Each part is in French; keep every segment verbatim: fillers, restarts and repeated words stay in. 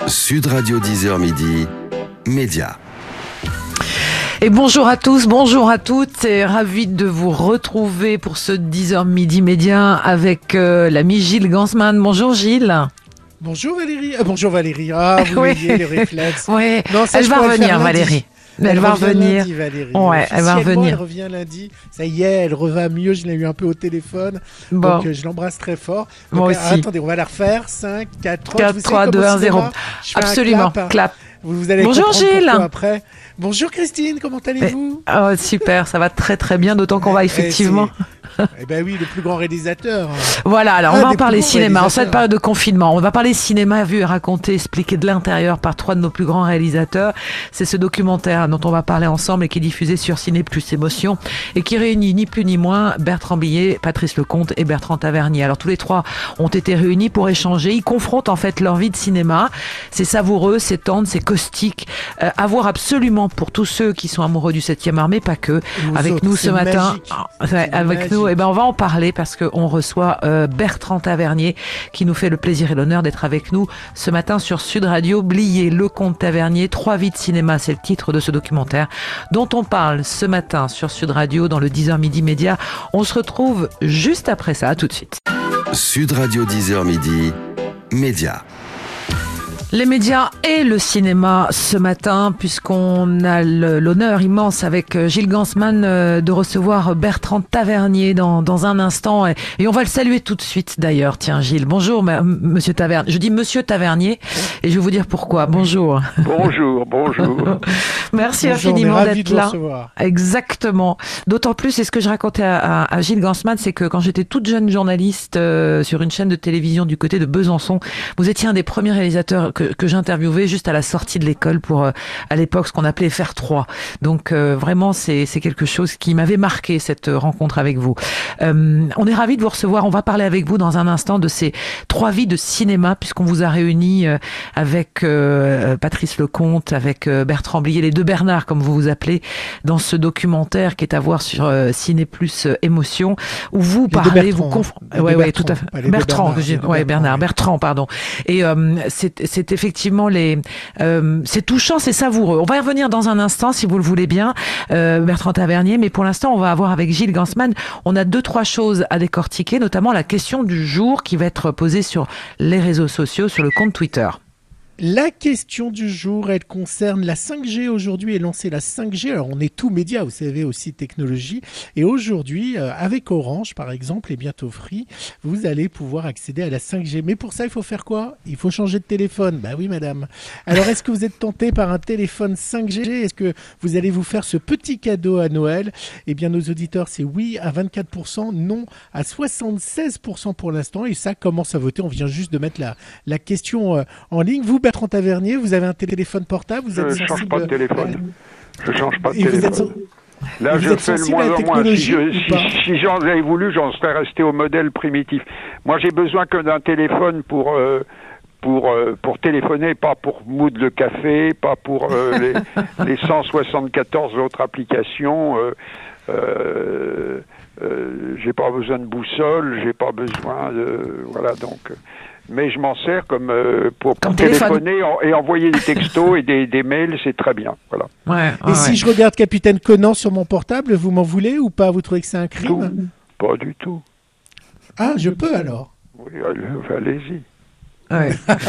Sud Radio dix heures midi, Média. Et bonjour à tous, bonjour à toutes, et ravi de vous retrouver pour ce dix heures midi Média avec euh, l'ami Gilles Gansman. Bonjour Gilles. Bonjour Valérie. Euh, bonjour Valérie. Ah, vous oui. voyez les réflexes. Oui, non, ça, elle va revenir Valérie. Elle, elle va revenir. Lundi, Valérie. Ouais, elle va revenir. Elle revient lundi. Ça y est, elle revient mieux. Je l'ai eu un peu au téléphone. Bon. Donc, euh, je l'embrasse très fort. Donc, Moi euh, aussi. Attendez, on va la refaire. cinq, quatre, trois. quatre, trois, deux, un, zéro. Absolument. Clap. clap. Vous, vous allez Bonjour Gilles. Après. Bonjour Christine, comment allez-vous? Oh, super, ça va très très bien, d'autant qu'on va effectivement... Eh ben oui, le plus grand réalisateur. Voilà, alors ah, on va en parler cinéma. En cette période de confinement, on va parler cinéma vu et raconté, expliqué de l'intérieur par trois de nos plus grands réalisateurs. C'est ce documentaire dont on va parler ensemble et qui est diffusé sur Ciné Plus Émotion et qui réunit ni plus ni moins Bertrand Blier, Patrice Lecomte et Bertrand Tavernier. Alors tous les trois ont été réunis pour échanger. Ils confrontent en fait leur vie de cinéma. C'est savoureux, c'est tendre, c'est caustique. Euh, à voir absolument pour tous ceux qui sont amoureux du septième art, mais pas que. Avec autres, nous ce matin, ouais, avec magique. nous, eh ben on va en parler parce qu'on reçoit euh, Bertrand Tavernier qui nous fait le plaisir et l'honneur d'être avec nous ce matin sur Sud Radio. Blier, Lecomte, Tavernier, trois vies de cinéma, c'est le titre de ce documentaire dont on parle ce matin sur Sud Radio dans le dix heures midi Média. On se retrouve juste après ça, à tout de suite. Sud Radio dix heures midi, Média. Les médias et le cinéma ce matin, puisqu'on a l'honneur immense avec Gilles Gansman de recevoir Bertrand Tavernier dans, dans un instant. Et, et on va le saluer tout de suite d'ailleurs. Tiens Gilles, bonjour Monsieur Tavernier. Je dis Monsieur Tavernier et je vais vous dire pourquoi. Bonjour. Bonjour, bonjour. Merci bonjour, infiniment d'être là. Recevoir. Exactement. D'autant plus, c'est ce que je racontais à, à, à Gilles Gansman, c'est que quand j'étais toute jeune journaliste euh, sur une chaîne de télévision du côté de Besançon, vous étiez un des premiers réalisateurs que que j'interviewais juste à la sortie de l'école pour, euh, à l'époque, ce qu'on appelait F R trois. Donc, euh, vraiment, c'est, c'est quelque chose qui m'avait marqué, cette rencontre avec vous. Euh, on est ravis de vous recevoir. On va parler avec vous dans un instant de ces trois vies de cinéma, puisqu'on vous a réunis euh, avec euh, Patrice Lecomte, avec euh, Bertrand Blier, les deux Bernard, comme vous vous appelez, dans ce documentaire qui est à voir sur euh, Ciné Plus euh, Émotion, où vous les parlez, vous confrontez... Ouais, ouais, tout à fait. Bertrand, Bernard, ouais, Bernard, Bertrand, pardon. Et euh, c'est, c'est effectivement les, euh, c'est touchant, c'est savoureux. On va y revenir dans un instant, si vous le voulez bien, euh, Bertrand Tavernier. Mais pour l'instant, on va avoir avec Gilles Gansman, on a deux trois choses à décortiquer, notamment la question du jour qui va être posée sur les réseaux sociaux, sur le compte Twitter. La question du jour, elle concerne la cinq G. Aujourd'hui est lancée la cinq G. Alors, on est tout média, vous savez, aussi technologie. Et aujourd'hui, euh, avec Orange, par exemple, et bientôt Free, vous allez pouvoir accéder à la cinq G. Mais pour ça, il faut faire quoi? Il faut changer de téléphone. Bah oui, madame. Alors, est-ce que vous êtes tenté par un téléphone cinq G? Est-ce que vous allez vous faire ce petit cadeau à Noël? Eh bien, nos auditeurs, c'est oui à vingt-quatre pour cent, non à soixante-seize pour cent pour l'instant. Et ça commence à voter. On vient juste de mettre la, la question euh, en ligne. Vous, Bertrand Tavernier, vous avez un téléphone portable, vous êtes Je ne change pas de téléphone. Je ne change pas de Et téléphone. Vous êtes... Là, vous je fais le moins en moins. Si, je, si, si j'en avais voulu, j'en serais resté au modèle primitif. Moi, j'ai besoin que d'un téléphone pour euh, pour euh, pour téléphoner, pas pour moudre le café, pas pour euh, les, les cent soixante-quatorze autres applications. Euh, euh, euh, j'ai pas besoin de boussole, j'ai pas besoin de voilà donc. Mais je m'en sers comme euh, pour, pour téléphoner en, et envoyer des textos et des, des mails, c'est très bien. Voilà. Ouais, et ouais, si ouais. je regarde Capitaine Conan sur mon portable, vous m'en voulez ou pas? Vous trouvez que c'est un crime? Tout. Pas du tout. Ah, je peux alors? Oui, allez-y. Ouais.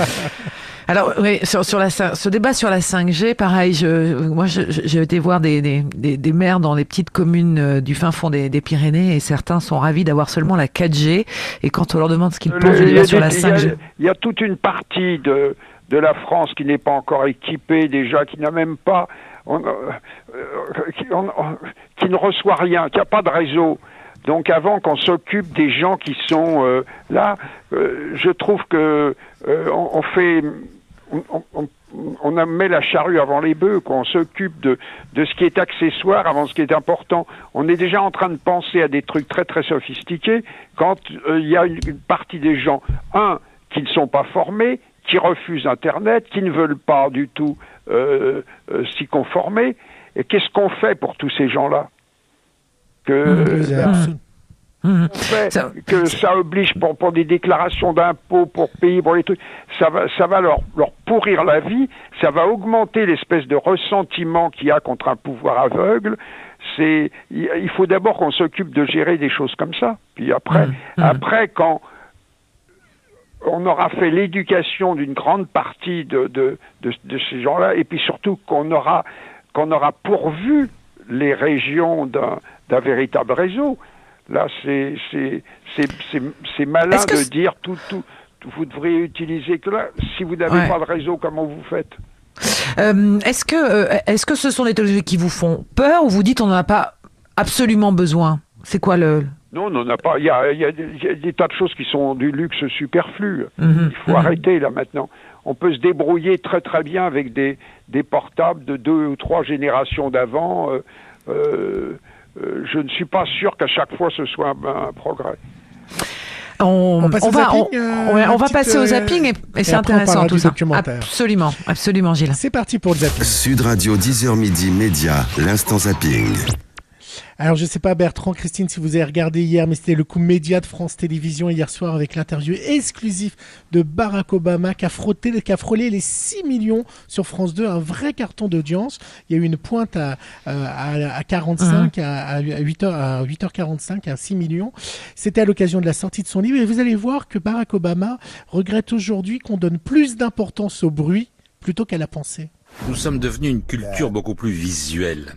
Alors oui, sur, sur la, ce débat sur la cinq G, pareil, je, moi je, j'ai été voir des, des, des, des maires dans les petites communes euh, du fin fond des, des Pyrénées et certains sont ravis d'avoir seulement la quatre G et quand on leur demande ce qu'ils pensent du débat sur la cinq G... Il y, y a toute une partie de, de la France qui n'est pas encore équipée déjà, qui n'a même pas... On, euh, qui, on, qui ne reçoit rien, qui n'a pas de réseau. Donc avant qu'on s'occupe des gens qui sont euh, là, euh, je trouve que euh, on, on fait... On, on, on a met la charrue avant les bœufs, qu'on s'occupe de, de ce qui est accessoire avant ce qui est important. On est déjà en train de penser à des trucs très très sophistiqués quand il euh, y a une, une partie des gens, un, qui ne sont pas formés, qui refusent Internet, qui ne veulent pas du tout euh, euh, s'y conformer. Et qu'est-ce qu'on fait pour tous ces gens-là que, mmh, là, Mmh. Fait Ça... que ça oblige pour, pour des déclarations d'impôts, pour payer, pour les trucs, ça va, ça va leur, leur pourrir la vie, ça va augmenter l'espèce de ressentiment qu'il y a contre un pouvoir aveugle. C'est, il faut d'abord qu'on s'occupe de gérer des choses comme ça. Puis après, mmh. après quand on aura fait l'éducation d'une grande partie de, de, de, de ces gens-là, et puis surtout qu'on aura, qu'on aura pourvu les régions d'un, d'un véritable réseau. Là, c'est, c'est, c'est, c'est, c'est malin de c'est... dire tout, tout, tout, vous devriez utiliser que là. Si vous n'avez ouais. pas de réseau, comment vous faites? euh, Est-ce que, euh, est-ce que ce sont des technologies qui vous font peur ou vous dites on n'en a pas absolument besoin? C'est quoi le... Non, on n'en a pas. Il y a, il y a, il y a des tas de choses qui sont du luxe superflu. Mmh, il faut mmh. arrêter là maintenant. On peut se débrouiller très très bien avec des, des portables de deux ou trois générations d'avant. Euh, euh, Euh, je ne suis pas sûr qu'à chaque fois ce soit un, un progrès. On, on, passe on au va, zapping, on, euh, on, on va petite, passer au zapping et, et, et c'est intéressant tout ça. Absolument, absolument Gilles. C'est parti pour le zapping. Sud Radio dix heures midi Média, l'instant zapping. Alors, je ne sais pas, Bertrand, Christine, si vous avez regardé hier, mais c'était le coup média de France Télévisions hier soir avec l'interview exclusive de Barack Obama qui a, frotté, qui a frôlé les six millions sur France deux, un vrai carton d'audience. Il y a eu une pointe à, à, à quarante-cinq, mmh. à, à, huit heures, à huit heures quarante-cinq, à six millions. C'était à l'occasion de la sortie de son livre. Et vous allez voir que Barack Obama regrette aujourd'hui qu'on donne plus d'importance au bruit plutôt qu'à la pensée. Nous sommes devenus une culture beaucoup plus visuelle,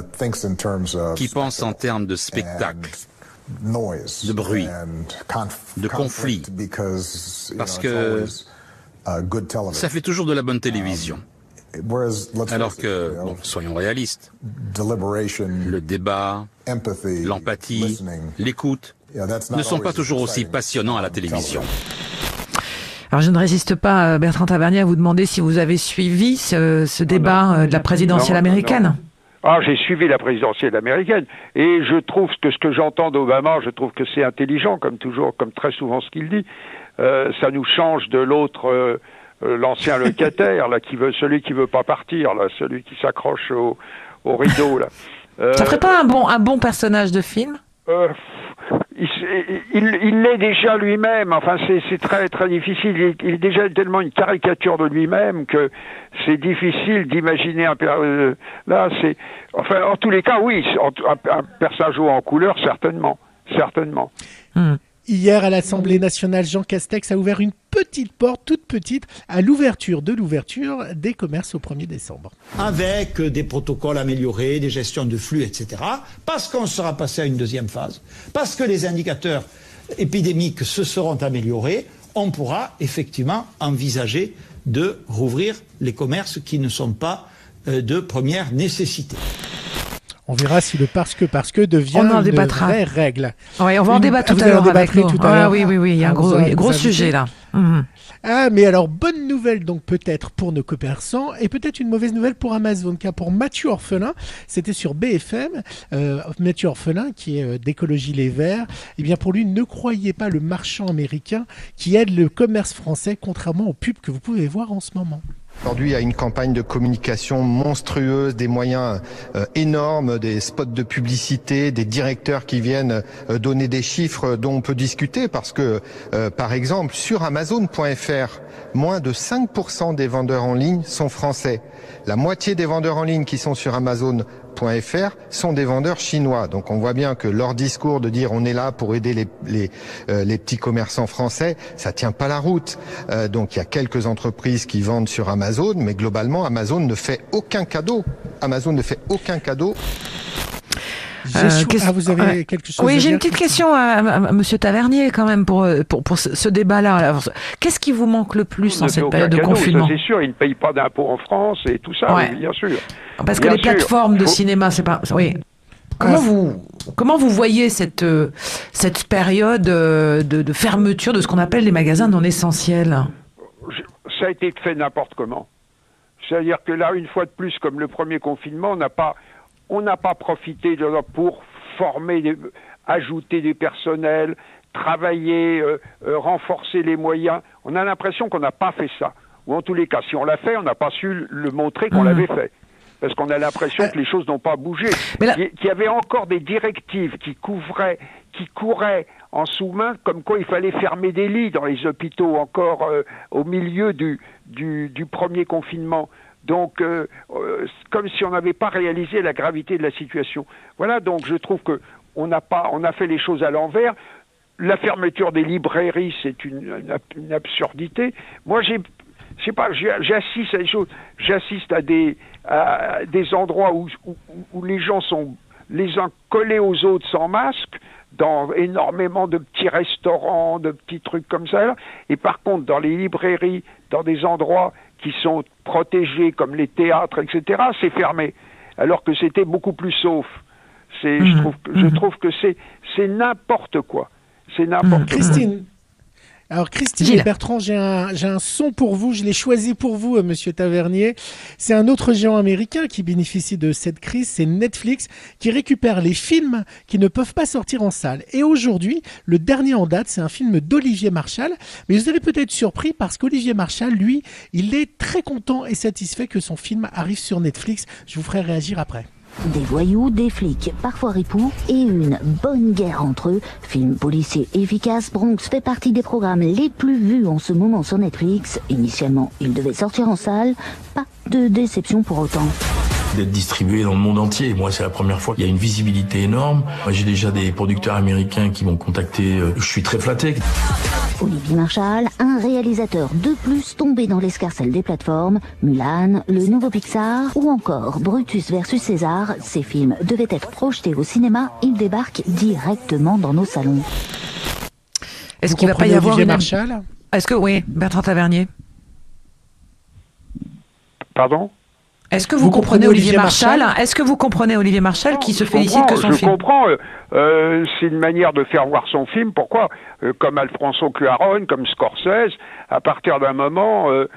qui pense en termes de spectacle, de bruit, de conflit, parce que ça fait toujours de la bonne télévision. Alors que, bon, soyons réalistes, le débat, l'empathie, l'écoute ne sont pas toujours aussi passionnants à la télévision. Alors je ne résiste pas, Bertrand Tavernier, à vous demander si vous avez suivi ce, ce débat non, non. de la présidentielle non, américaine. Non. Ah, j'ai suivi la présidentielle américaine et je trouve que ce que j'entends d'Obama, je trouve que c'est intelligent, comme toujours, comme très souvent ce qu'il dit. Euh, ça nous change de l'autre, euh, l'ancien locataire, là, qui veut, celui qui veut pas partir, là, celui qui s'accroche au, au rideau, là. Euh, ça ferait pas un bon, un bon personnage de film? euh, Il, il, il l'est déjà lui-même. Enfin, c'est, c'est très très difficile. Il, il est déjà tellement une caricature de lui-même que c'est difficile d'imaginer un euh, là. C'est enfin en tous les cas, oui, un, un personnage en couleur, certainement, certainement. Mmh. Hier, à l'Assemblée nationale, Jean Castex a ouvert une petite porte, toute petite, à l'ouverture de l'ouverture des commerces au premier décembre. Avec des protocoles améliorés, des gestions de flux, et cetera. Parce qu'on sera passé à une deuxième phase, parce que les indicateurs épidémiques se seront améliorés, on pourra effectivement envisager de rouvrir les commerces qui ne sont pas de première nécessité. On verra si le parce que parce que devient on en une débattra. vraie règle. Oui, on va en débattre tout à l'heure avec nous. Tout à l'heure. Ah, oui, oui, oui, il y a un gros, a, gros sujet là. Mmh. Ah, mais alors, bonne nouvelle donc peut-être pour nos commerçants et peut-être une mauvaise nouvelle pour Amazon, car pour Mathieu Orphelin, c'était sur B F M, euh, Mathieu Orphelin qui est euh, d'Écologie Les Verts, eh bien pour lui, ne croyez pas le marchand américain qui aide le commerce français, contrairement aux pubs que vous pouvez voir en ce moment. Aujourd'hui, il y a une campagne de communication monstrueuse, des moyens euh, énormes, des spots de publicité, des directeurs qui viennent euh, donner des chiffres dont on peut discuter parce que, euh, par exemple, sur Amazon point F R, moins de cinq pour cent des vendeurs en ligne sont français. La moitié des vendeurs en ligne qui sont sur Amazon point F R sont des vendeurs chinois. Donc on voit bien que leur discours de dire on est là pour aider les, les, euh, les petits commerçants français, ça tient pas la route. Euh, donc il y a quelques entreprises qui vendent sur Amazon, mais globalement Amazon ne fait aucun cadeau. Amazon ne fait aucun cadeau. Euh, ah, vous avez ouais. quelque chose Oui, à j'ai dire, une petite question à, à, à Monsieur Tavernier quand même pour pour, pour ce, ce débat-là. Alors, qu'est-ce qui vous manque le plus en cette période de cadeau, confinement? Ça, c'est sûr, ils ne payent pas d'impôts en France et tout ça, ouais. oui, bien sûr. Parce bien que les sûr. plateformes de Faut... cinéma, c'est pas. Oui. Comment ah, vous comment vous voyez cette cette période de, de fermeture de ce qu'on appelle les magasins non essentiels? Ça a été fait n'importe comment. C'est-à-dire que là, une fois de plus, comme le premier confinement, on n'a pas on n'a pas profité de pour former, des, ajouter des personnels, travailler, euh, euh, renforcer les moyens. On a l'impression qu'on n'a pas fait ça. Ou en tous les cas, si on l'a fait, on n'a pas su le montrer qu'on mmh. l'avait fait. Parce qu'on a l'impression que les choses n'ont pas bougé. Là... Qu'il y avait encore des directives qui couvraient, qui courait en sous-main, comme quoi il fallait fermer des lits dans les hôpitaux encore euh, au milieu du, du, du premier confinement. Donc, euh, euh, comme si on n'avait pas réalisé la gravité de la situation. Voilà, donc je trouve que on n'a pas, on a fait les choses à l'envers. La fermeture des librairies, c'est une, une, une absurdité. Moi, j'ai, je sais pas, j'assiste à des choses, j'assiste à des, à des endroits où, où, où les gens sont les uns collés aux autres sans masque, dans énormément de petits restaurants, de petits trucs comme ça. Et par contre, dans les librairies, dans des endroits qui sont protégés comme les théâtres, et cetera, c'est fermé. Alors que c'était beaucoup plus sauf. C'est, mmh. je trouve, je mmh. trouve que c'est, c'est n'importe quoi. C'est n'importe mmh. quoi. Christine. Alors Christine Gilles. et Bertrand, j'ai un, j'ai un son pour vous, je l'ai choisi pour vous, euh, Monsieur Tavernier. C'est un autre géant américain qui bénéficie de cette crise, c'est Netflix, qui récupère les films qui ne peuvent pas sortir en salle. Et aujourd'hui, le dernier en date, c'est un film d'Olivier Marchal. Mais vous allez peut-être surpris parce qu'Olivier Marchal, lui, il est très content et satisfait que son film arrive sur Netflix. Je vous ferai réagir après. Des voyous, des flics, parfois ripoux, et une bonne guerre entre eux. Film policier efficace, Bronx fait partie des programmes les plus vus en ce moment sur Netflix. Initialement, il devait sortir en salle, pas de déception pour autant. D'être distribué dans le monde entier. Moi, c'est la première fois. Il y a une visibilité énorme. Moi, j'ai déjà des producteurs américains qui m'ont contacté. Je suis très flatté. Olivier Marchal, un réalisateur de plus tombé dans l'escarcelle des plateformes, Mulan, le nouveau Pixar ou encore Brutus versus César. Ces films devaient être projetés au cinéma. Ils débarquent directement dans nos salons. Est-ce qu'il ne va pas y avoir Olivier une... Marchal ? Est-ce que, oui, Bertrand Tavernier. Pardon ? Est-ce que vous, vous comprenez, comprenez Olivier Marchal, Marchal Est-ce que vous comprenez Olivier Marchal non, qui se félicite que son je film... Je comprends. Euh, c'est une manière de faire voir son film. Pourquoi euh, Comme Alfonso Cuarón, comme Scorsese, à partir d'un moment, euh,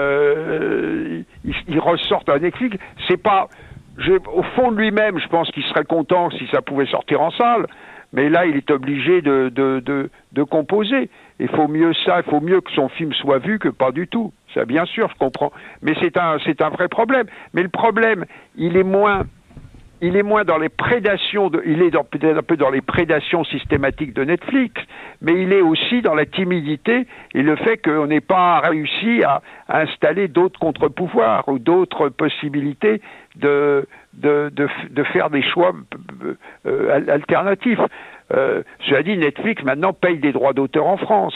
euh, ils, ils ressortent à Netflix. C'est pas... Je, au fond de lui-même, je pense qu'il serait content si ça pouvait sortir en salle. Mais là, il est obligé de, de, de, de composer. Il faut mieux ça, il faut mieux que son film soit vu que pas du tout. Ça, bien sûr, je comprends. Mais c'est un, c'est un vrai problème. Mais le problème, il est moins, il est moins dans les prédations, de, il est dans, peut-être un peu dans les prédations systématiques de Netflix, mais il est aussi dans la timidité et le fait qu'on n'ait pas réussi à, à installer d'autres contre-pouvoirs ou d'autres possibilités de, de, de, de faire des choix euh, alternatifs. Euh, cela dit, Netflix maintenant paye des droits d'auteur en France.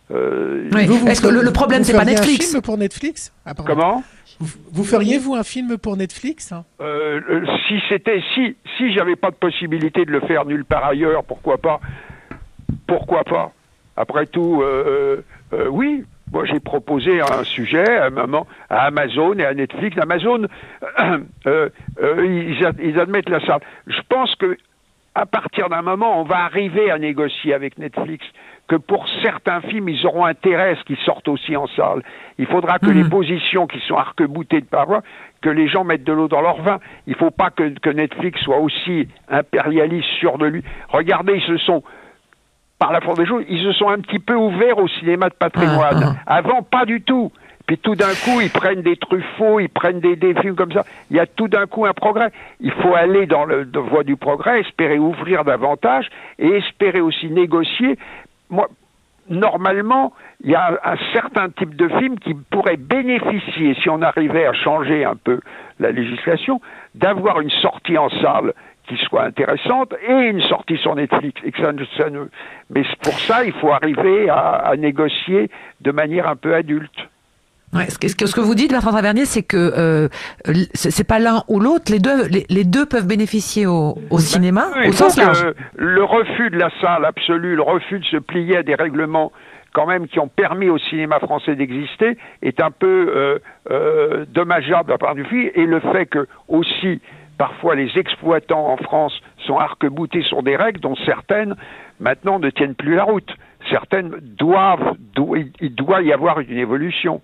Euh, oui. vous, vous, Est-ce que le, le problème c'est pas Netflix? Un film pour Netflix Comment vous, vous feriez vous un film pour Netflix hein euh, Si c'était, si si j'avais pas de possibilité de le faire nulle part ailleurs, pourquoi pas Pourquoi pas Après tout, euh, euh, oui. Moi, j'ai proposé un sujet à un moment à Amazon et à Netflix. Amazon, euh, euh, ils, ad, ils admettent la salle. Je pense que à partir d'un moment, on va arriver à négocier avec Netflix que pour certains films, ils auront intérêt à ce qu'ils sortent aussi en salle. Il faudra que mmh. les positions qui sont arc-boutées de paroi, que les gens mettent de l'eau dans leur vin. Il ne faut pas que, que Netflix soit aussi impérialiste, sûr de lui. Regardez, ils se sont, par la force des choses, ils se sont un petit peu ouverts au cinéma de patrimoine. Ah, ah. Avant, pas du tout. Puis tout d'un coup, ils prennent des Truffaut, ils prennent des, des films comme ça. Il y a tout d'un coup un progrès. Il faut aller dans la voie du progrès, espérer ouvrir davantage et espérer aussi négocier. Moi, normalement, il y a un, un certain type de film qui pourrait bénéficier, si on arrivait à changer un peu la législation, d'avoir une sortie en salle qui soit intéressante et une sortie sur Netflix. Et que ça, ça ne... Mais pour ça, il faut arriver à, à négocier de manière un peu adulte. Ouais, ce, que, ce que vous dites, Bertrand Tavernier, c'est que euh, c'est pas l'un ou l'autre, les deux, les, les deux peuvent bénéficier au, au cinéma, oui, au sens large. Euh, le refus de la salle absolue, le refus de se plier à des règlements quand même qui ont permis au cinéma français d'exister est un peu euh, euh, dommageable à part du film, et le fait que aussi parfois les exploitants en France sont arc-boutés sur des règles dont certaines maintenant ne tiennent plus la route. Certaines doivent, do, il doit y avoir une évolution.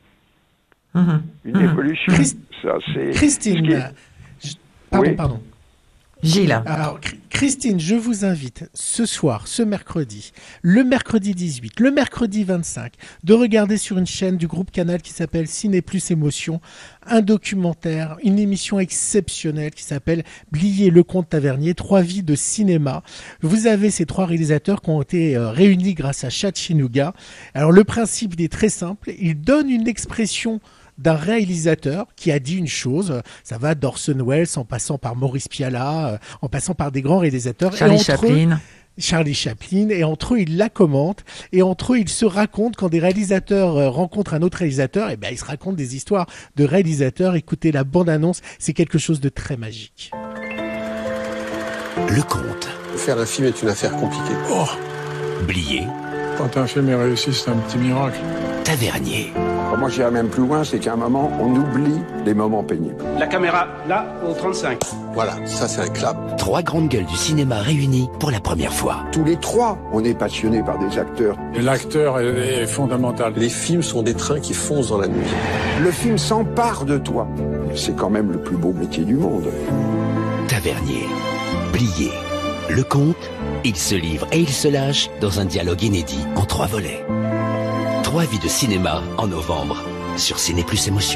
Mmh. Une mmh. évolution. Christ... Ça, c'est Christine, est... je... pardon, oui. pardon. Gilles. Alors, Christine, je vous invite ce soir, ce mercredi, le mercredi dix-huit, le mercredi vingt-cinq, de regarder sur une chaîne du groupe Canal qui s'appelle Ciné Plus Émotion, un documentaire, une émission exceptionnelle qui s'appelle Blier, Lecomte, Tavernier, trois vies de cinéma. Vous avez ces trois réalisateurs qui ont été euh, réunis grâce à Chattanooga. Alors, le principe il est très simple. Il donne une expression d'un réalisateur qui a dit une chose, ça va d'Orson Welles en passant par Maurice Pialat, euh, en passant par des grands réalisateurs. Charlie et entre Chaplin. Eux, Charlie Chaplin, et entre eux, ils la commentent, et entre eux, ils se racontent, quand des réalisateurs euh, rencontrent un autre réalisateur, et ben ils se racontent des histoires de réalisateurs. Écoutez la bande-annonce, c'est quelque chose de très magique. Lecomte. Faire un film est une affaire compliquée. Oh. Blier. Quand un film est réussi, c'est un petit miracle. Tavernier. Moi, j'irais même plus loin, c'est qu'à un moment, on oublie les moments pénibles. La caméra, là, au trente-cinq. Voilà, ça c'est un clap. Trois grandes gueules du cinéma réunies pour la première fois. Tous les trois, on est passionnés par des acteurs. Et l'acteur est, est fondamental. Les films sont des trains qui foncent dans la nuit. Le film s'empare de toi. C'est quand même le plus beau métier du monde. Tavernier. Blier. Lecomte. Il se livre et il se lâche dans un dialogue inédit en trois volets. Trois vies de cinéma en novembre sur Ciné Plus Émotion.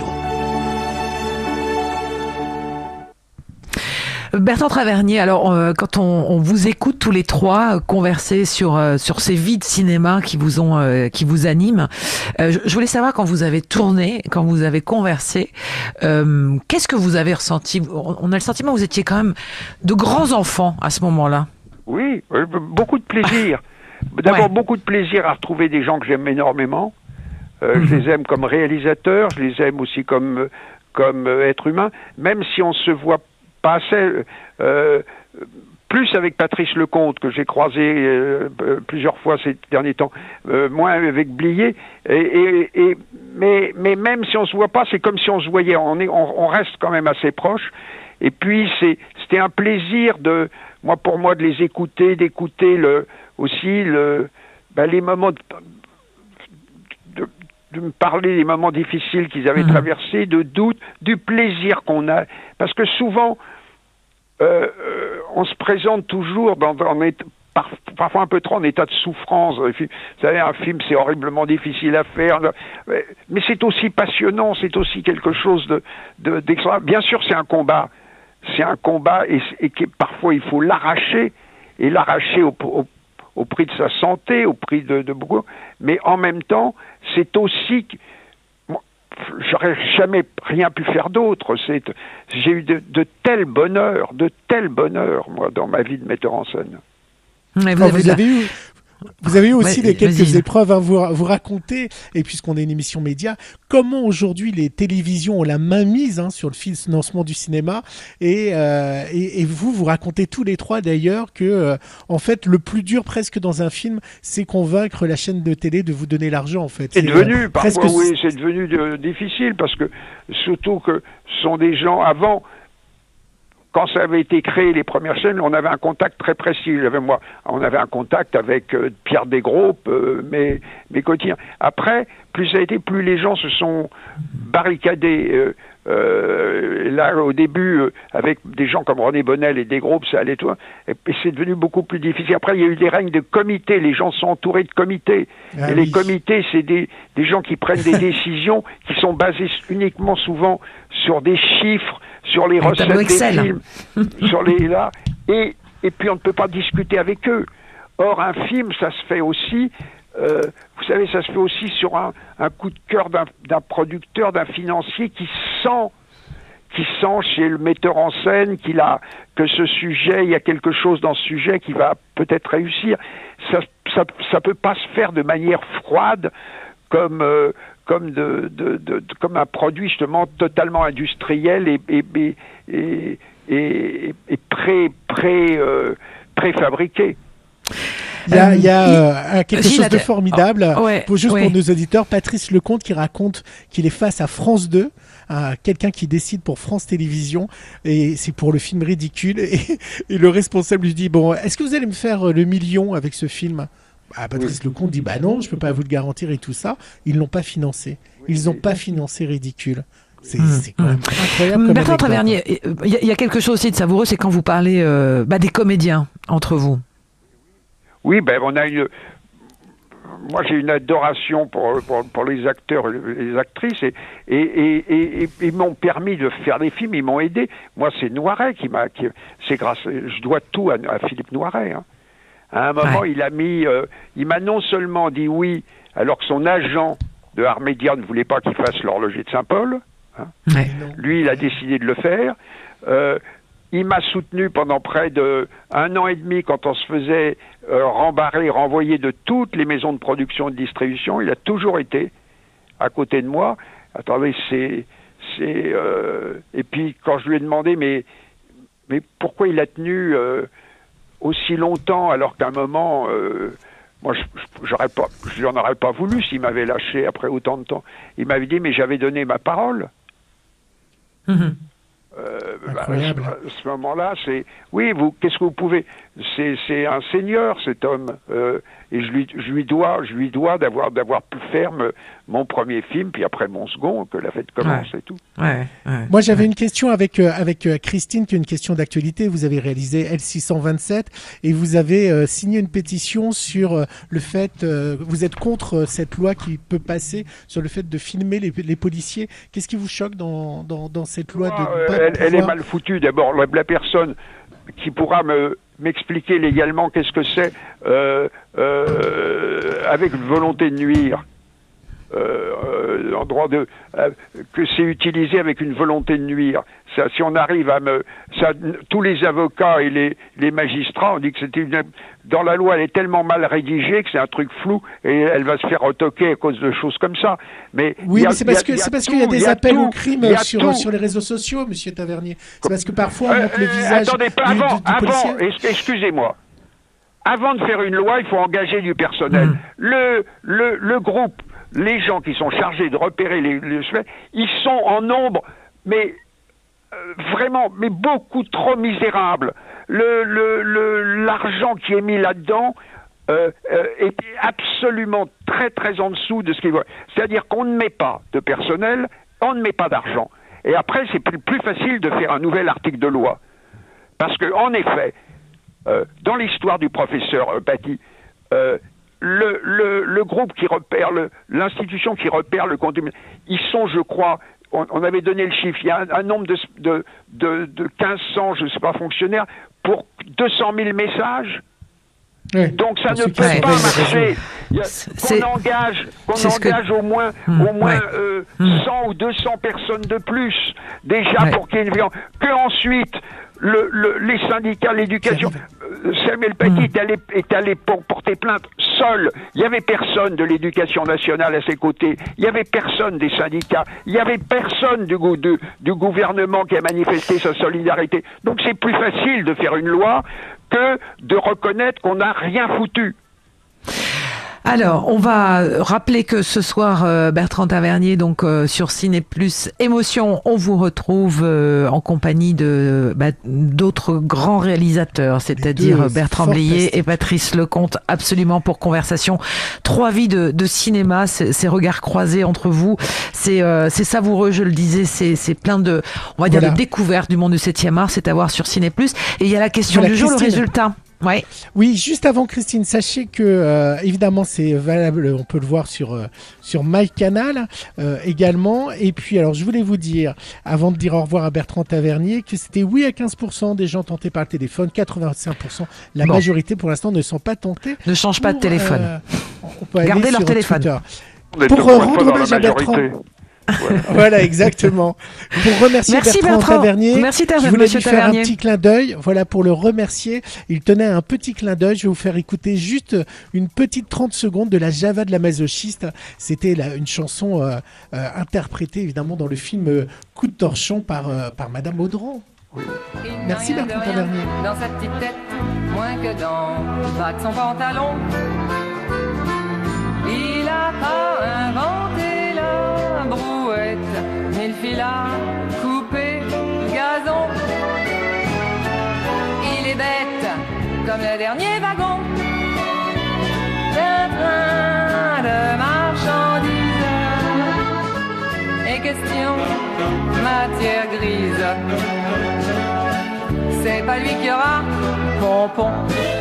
Bertrand Tavernier, alors euh, quand on, on vous écoute tous les trois euh, converser sur euh, sur ces vies de cinéma qui vous ont euh, qui vous animent, euh, je, je voulais savoir quand vous avez tourné, quand vous avez conversé, euh, qu'est-ce que vous avez ressenti? On, on a le sentiment que vous étiez quand même de grands enfants à ce moment-là. Oui, beaucoup de plaisir. D'abord, ouais. beaucoup de plaisir à retrouver des gens que j'aime énormément. Euh, mmh. Je les aime comme réalisateurs, je les aime aussi comme comme euh, être humain, même si on se voit pas assez. Euh, plus avec Patrice Lecomte que j'ai croisé euh, plusieurs fois ces derniers temps, euh, moins avec Blier. Et, et, et mais mais même si on se voit pas, c'est comme si on se voyait. On est on, on reste quand même assez proches. Et puis c'est c'était un plaisir de moi pour moi de les écouter, d'écouter le aussi le ben, les moments de, de, de me parler des moments difficiles qu'ils avaient mmh. traversés, de doute, du plaisir qu'on a, parce que souvent euh, euh, on se présente toujours dans, dans état, par, parfois un peu trop en état de souffrance. Vous savez, un film c'est horriblement difficile à faire, mais c'est aussi passionnant, c'est aussi quelque chose de, de d'extra. Bien sûr, c'est un combat, c'est un combat et, et que parfois il faut l'arracher et l'arracher au, au au prix de sa santé, au prix de, de beaucoup, mais en même temps, c'est aussi... Bon, j'aurais jamais rien pu faire d'autre. C'est, j'ai eu de, de tel bonheur, de tel bonheur, moi, dans ma vie de metteur en scène. Mais vous, oh, avez, vous avez eu... Vous avez eu aussi ouais, des quelques vas-y. épreuves à vous, vous raconter, et puisqu'on est une émission média, comment aujourd'hui les télévisions ont la main mise hein, sur le financement du cinéma, et, euh, et, et vous, vous racontez tous les trois d'ailleurs que, euh, en fait, le plus dur presque dans un film, c'est convaincre la chaîne de télé de vous donner l'argent, en fait. C'est, c'est devenu, euh, parfois presque... oui, c'est devenu de, difficile, parce que, surtout que ce sont des gens avant... Quand ça avait été créé, les premières chaînes, on avait un contact très précis. J'avais, moi, on avait un contact avec euh, Pierre Desgroupes, euh, mes, mes quotidiens. Après, plus ça a été, plus les gens se sont barricadés. Euh, euh, là, au début, euh, avec des gens comme René Bonnel et Desgroupes, ça allait tout. Et, et c'est devenu beaucoup plus difficile. Après, il y a eu des règnes de comités. Les gens sont entourés de comités. Ah, et oui. les comités, c'est des, des gens qui prennent des décisions qui sont basées uniquement souvent sur des chiffres, sur les recettes des films, sur les là, et, et puis on ne peut pas discuter avec eux. Or, un film, ça se fait aussi, euh, vous savez, ça se fait aussi sur un, un coup de cœur d'un, d'un producteur, d'un financier qui sent, qui sent chez le metteur en scène qu'il a, que ce sujet, il y a quelque chose dans ce sujet qui va peut-être réussir. Ça, ça, ça peut pas se faire de manière froide, comme euh, comme de, de, de, de comme un produit justement totalement industriel et et et et, et pré pré euh, préfabriqué. Il y a, il y a euh, quelque Gilles, chose de formidable, oh, ouais, pour, juste ouais. pour nos auditeurs, Patrice Lecomte qui raconte qu'il est face à France deux, à quelqu'un qui décide pour France Télévisions, et c'est pour le film Ridicule, et, et le responsable lui dit, bon, est-ce que vous allez me faire le million avec ce film ? Bah, Patrice oui. Lecomte dit, bah non, je peux pas vous le garantir et tout ça. Ils l'ont pas financé. Ils ont oui. pas financé Ridicule. C'est, mmh, c'est quand même mmh. incroyable. Bertrand Tavernier, il y, y a quelque chose aussi de savoureux, c'est quand vous parlez euh, bah, des comédiens entre vous. Oui, ben on a une. Moi, j'ai une adoration pour, pour, pour les acteurs et les actrices, et, et, et, et, et ils m'ont permis de faire des films, ils m'ont aidé. Moi, c'est Noiret qui m'a... Qui, c'est grâce... Je dois tout à, à Philippe Noiret. Hein. À un moment, ouais. il a mis... Euh, il m'a non seulement dit oui, alors que son agent de Armédia ne voulait pas qu'il fasse l'horloger de Saint-Paul. Hein. Ouais. Lui, il a décidé de le faire. Euh, Il m'a soutenu pendant près de un an et demi quand on se faisait euh, rembarrer, renvoyer de toutes les maisons de production et de distribution. Il a toujours été à côté de moi. Attendez, c'est... c'est euh... Et puis, quand je lui ai demandé, mais, mais pourquoi il a tenu euh, aussi longtemps alors qu'à un moment... Euh, moi, je j'aurais pas, je n'en aurais pas voulu s'il m'avait lâché après autant de temps. Il m'avait dit, mais j'avais donné ma parole. Mmh. Euh, bah, à ce moment-là, c'est oui. Vous, qu'est-ce que vous pouvez C'est, c'est un seigneur, cet homme, euh, et je lui, je lui dois, je lui dois d'avoir, d'avoir pu faire me, mon premier film, puis après mon second, que la fête commence ouais. et tout. Ouais, ouais, Moi, j'avais ouais. une question avec euh, avec euh, Christine, qui est une question d'actualité. Vous avez réalisé L six cent vingt-sept et vous avez euh, signé une pétition sur euh, le fait, euh, vous êtes contre euh, cette loi qui peut passer sur le fait de filmer les, les policiers. Qu'est-ce qui vous choque dans dans, dans cette loi ah, de euh, elle, elle est mal foutue. D'abord, la, la personne qui pourra me m'expliquer légalement qu'est-ce que c'est euh, euh, avec volonté de nuire. Euh, euh, en droit de euh, que c'est utilisé avec une volonté de nuire. Ça, si on arrive à me, ça, tous les avocats et les, les magistrats ont dit que c'était une, dans la loi, elle est tellement mal rédigée que c'est un truc flou et elle va se faire retoquer à cause de choses comme ça. Mais oui, a, mais c'est parce que c'est parce qu'il y a des appels tout, au crime sur tout. sur les réseaux sociaux, Monsieur Tavernier. C'est parce que parfois on euh, montre le visage. Attendez, pas du, avant, du, du avant, excusez-moi. Avant de faire une loi, il faut engager du personnel. Mmh. Le le le groupe. Les gens qui sont chargés de repérer les, les ils sont en nombre, mais euh, vraiment, mais beaucoup trop misérables. Le, le, le, l'argent qui est mis là-dedans euh, euh, est absolument très très en dessous de ce qu'il veut. C'est-à-dire qu'on ne met pas de personnel, on ne met pas d'argent. Et après, c'est plus, plus facile de faire un nouvel article de loi. Parce que, en effet, euh, dans l'histoire du professeur euh, Paty, euh, Le, le, le groupe qui repère, le, l'institution qui repère le contenu, ils sont, je crois, on, on avait donné le chiffre, il y a un, un nombre de, de, de, de quinze cents, je ne sais pas, fonctionnaires, pour deux cent mille messages. Oui, donc ça ne peut pas marcher. Il y a, qu'on engage, qu'on engage que... au moins, mmh, au moins ouais. euh, mmh. cent ou deux cents personnes de plus, déjà ouais. pour qu'il y ait une violence. Que ensuite, le, le, les syndicats, l'éducation, euh, Samuel Paty mmh. est allé, est allé pour porter plainte seul. Il n'y avait personne de l'éducation nationale à ses côtés. Il n'y avait personne des syndicats. Il n'y avait personne du, du, du gouvernement qui a manifesté sa solidarité. Donc c'est plus facile de faire une loi que de reconnaître qu'on n'a rien foutu. Alors, on va rappeler que ce soir, euh, Bertrand Tavernier, donc euh, sur Ciné Plus Émotion, on vous retrouve euh, en compagnie de bah, d'autres grands réalisateurs, c'est-à-dire Bertrand Blier et Patrice Lecomte, absolument pour conversation. Trois vies de, de cinéma, ces, ces regards croisés entre vous, c'est euh, c'est savoureux, je le disais, c'est c'est plein de, on va dire, voilà. de découvertes du monde du septième art, c'est à voir sur Ciné Plus. Et il y a la question voilà, du jour, Christine. Le résultat. Ouais. Oui, juste avant Christine, sachez que euh, évidemment c'est valable, on peut le voir sur euh, sur MyCanal euh, également. Et puis alors je voulais vous dire, avant de dire au revoir à Bertrand Tavernier, que c'était oui à quinze pour cent des gens tentés par le téléphone, quatre-vingt-cinq pour cent. La bon. majorité pour l'instant ne sont pas tentés. Ne change pas de téléphone. Euh, on peut Gardez leur téléphone. Twitter. Pour euh, rendre hommage à Bertrand. Ouais. Voilà, exactement. Pour remercier Merci Bertrand, Bertrand Tavernier, Merci Tavernier. Je voulais Monsieur lui faire Tavernier. un petit clin d'œil. Voilà, pour le remercier. Il tenait un petit clin d'œil. Je vais vous faire écouter juste une petite trente secondes de la Java de la masochiste. C'était la, une chanson euh, euh, interprétée évidemment dans le film euh, Coup de torchon par, euh, par Madame Audran. Oui. Merci Bertrand Tavernier. Dans sa petite tête, moins que dans le bas de son pantalon, il a pas inventé la brouette, mais le fil à couper le gazon. Il est bête comme le dernier wagon d'un train de marchandises. Et question matière grise. C'est pas lui qui aura pompon.